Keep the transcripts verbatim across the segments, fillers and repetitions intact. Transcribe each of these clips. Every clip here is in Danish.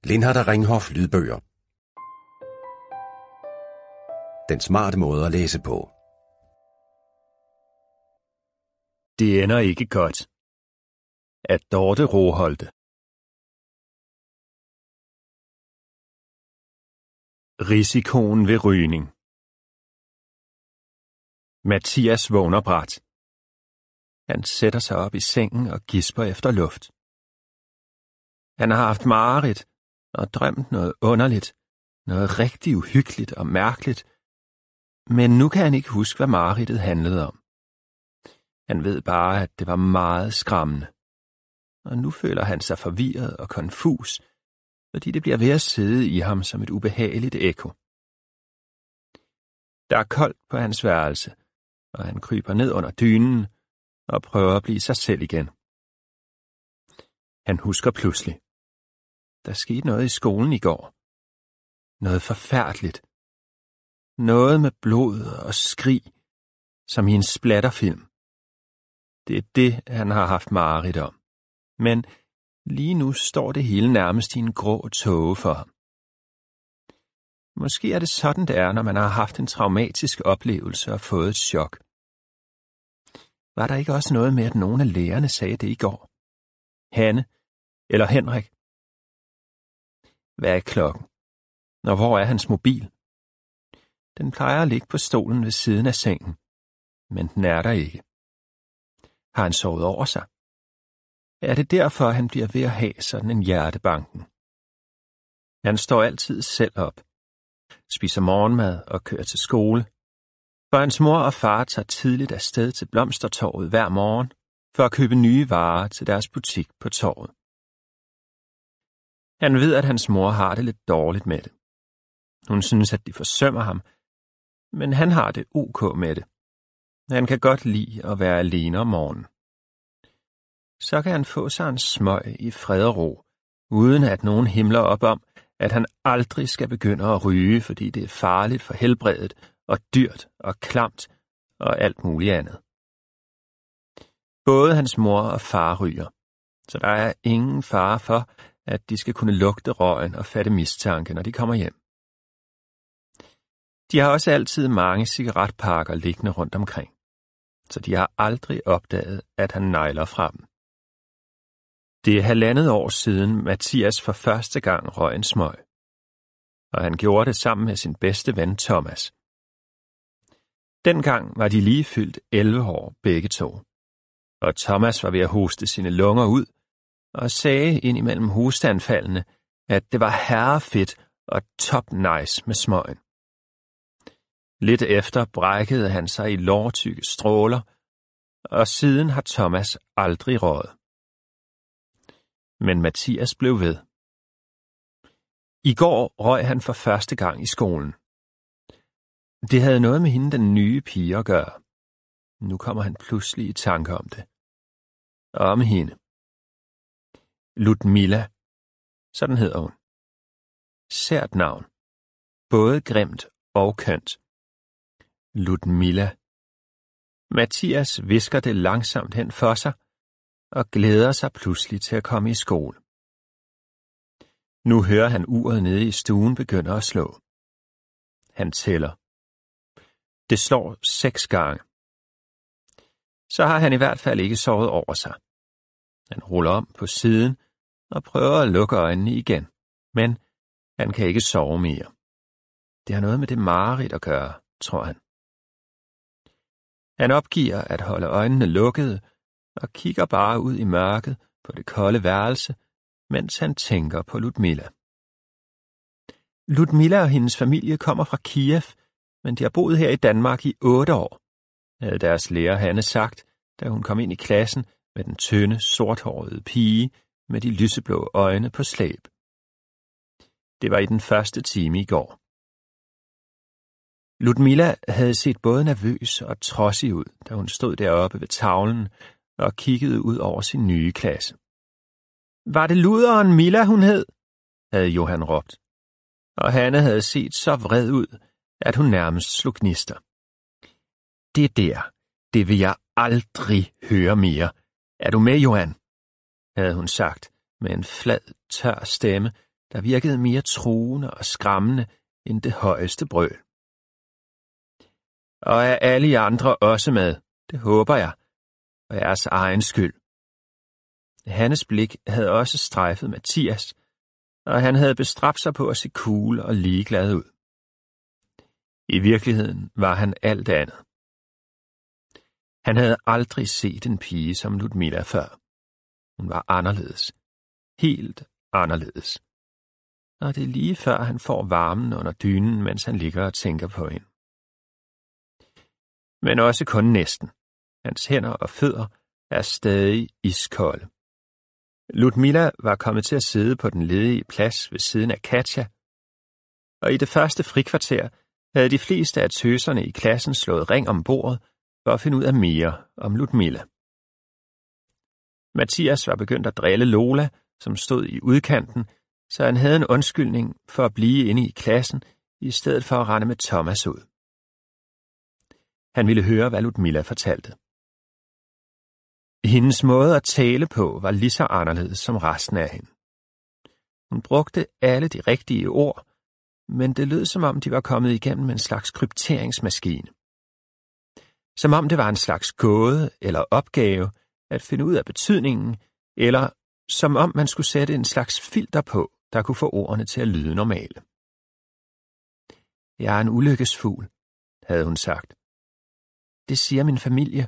Lindhardt og Ringhof lydbøger. Den smarte måde at læse på. Det ender ikke godt. Af Dorte Roholte. Risikoen ved rygning. Mathias vågner brat. Han sætter sig op i sengen og gisper efter luft. Han har haft mareridt og drømt noget underligt, noget rigtig uhyggeligt og mærkeligt, men nu kan han ikke huske, hvad mareridtet handlede om. Han ved bare, at det var meget skræmmende, og nu føler han sig forvirret og konfus, fordi det bliver ved at sidde i ham som et ubehageligt ekko. Der er koldt på hans værelse, og han kryber ned under dynen og prøver at blive sig selv igen. Han husker pludselig. Der skete noget i skolen i går. Noget forfærdeligt. Noget med blod og skrig, som i en splatterfilm. Det er det, han har haft mareridt om. Men lige nu står det hele nærmest i en grå tåge for ham. Måske er det sådan, det er, når man har haft en traumatisk oplevelse og fået et chok. Var der ikke også noget med, at nogle af lærerne sagde det i går? Hanne eller Henrik? Hvad er klokken? Og hvor er hans mobil? Den plejer at ligge på stolen ved siden af sengen, men den er der ikke. Har han sovet over sig? Er det derfor, han bliver ved at have sådan en hjertebanken? Han står altid selv op, spiser morgenmad og kører til skole, for hans mor og far tager tidligt afsted til Blomstertorvet hver morgen for at købe nye varer til deres butik på torvet. Han ved, at hans mor har det lidt dårligt med det. Hun synes, at de forsømmer ham, men han har det ok med det. Han kan godt lide at være alene om morgenen. Så kan han få sig en smøg i fred og ro, uden at nogen himler op om, at han aldrig skal begynde at ryge, fordi det er farligt for helbredet og dyrt og klamt og alt muligt andet. Både hans mor og far ryger, så der er ingen fare for, at de skal kunne lugte røgen og fatte mistanke, når de kommer hjem. De har også altid mange cigaretpakker liggende rundt omkring, så de har aldrig opdaget, at han nejler fra dem. Det er halvandet år siden, Mathias for første gang røg en smøg, og han gjorde det sammen med sin bedste ven Thomas. Dengang var de lige fyldt elleve år begge to, og Thomas var ved at hoste sine lunger ud, og sagde indimellem hosteanfaldene, at det var herrefedt og top nice med smøgen. Lidt efter brækkede han sig i lårtykke stråler, og siden har Thomas aldrig røget. Men Mathias blev ved. I går røg han for første gang i skolen. Det havde noget med hende, den nye pige, at gøre. Nu kommer han pludselig i tanke om det. Og om hende. Ludmilla. Sådan hedder hun. Sært navn. Både grimt og kønt. Ludmilla. Mathias visker det langsomt hen for sig, og glæder sig pludselig til at komme i skole. Nu hører han uret nede i stuen begynder at slå. Han tæller. Det slår seks gange. Så har han i hvert fald ikke sovet over sig. Han ruller om på siden og prøver at lukke øjnene igen, men han kan ikke sove mere. Det har noget med det mareridt at gøre, tror han. Han opgiver at holde øjnene lukkede og kigger bare ud i mørket på det kolde værelse, mens han tænker på Ludmilla. Ludmilla og hendes familie kommer fra Kiev, men de har boet her i Danmark i otte år, havde deres lærer Hanne sagt, da hun kom ind i klassen med den tynde, sorthårede pige med de lyseblå øjne på slæb. Det var i den første time i går. Ludmilla havde set både nervøs og trodsig ud, da hun stod deroppe ved tavlen og kiggede ud over sin nye klasse. Var det luderen Milla, hun hed? Havde Johan råbt. Og Hanne havde set så vred ud, at hun nærmest slog gnister. Det der, det vil jeg aldrig høre mere. Er du med, Johan? Havde hun sagt med en flad, tør stemme, der virkede mere truende og skræmmende end det højeste brøl. Og er alle I andre også med? Det håber jeg, og jeres egen skyld. Hannes blik havde også strejfet Mathias, og han havde bestræbt sig på at se cool og ligeglad ud. I virkeligheden var han alt andet. Han havde aldrig set en pige som Ludmilla før. Hun var anderledes. Helt anderledes. Og det er lige før han får varmen under dynen, mens han ligger og tænker på hende. Men også kun næsten. Hans hænder og fødder er stadig iskolde. Ludmilla var kommet til at sidde på den ledige plads ved siden af Katja, og i det første frikvarter havde de fleste af tøserne i klassen slået ring om bordet for at finde ud af mere om Ludmilla. Mathias var begyndt at drille Lola, som stod i udkanten, så han havde en undskyldning for at blive inde i klassen, i stedet for at rende med Thomas ud. Han ville høre, hvad Ludmilla fortalte. Hendes måde at tale på var lige så anderledes som resten af hende. Hun brugte alle de rigtige ord, men det lød som om de var kommet igennem en slags krypteringsmaskine. Som om det var en slags gåde eller opgave at finde ud af betydningen, eller som om man skulle sætte en slags filter på, der kunne få ordene til at lyde normale. Jeg er en ulykkesfugl, havde hun sagt. Det siger min familie.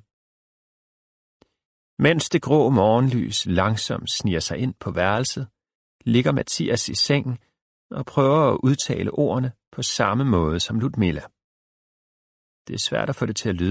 Mens det grå morgenlys langsomt sniger sig ind på værelset, ligger Mathias i sengen og prøver at udtale ordene på samme måde som Ludmilla. Det er svært at få det til at lyde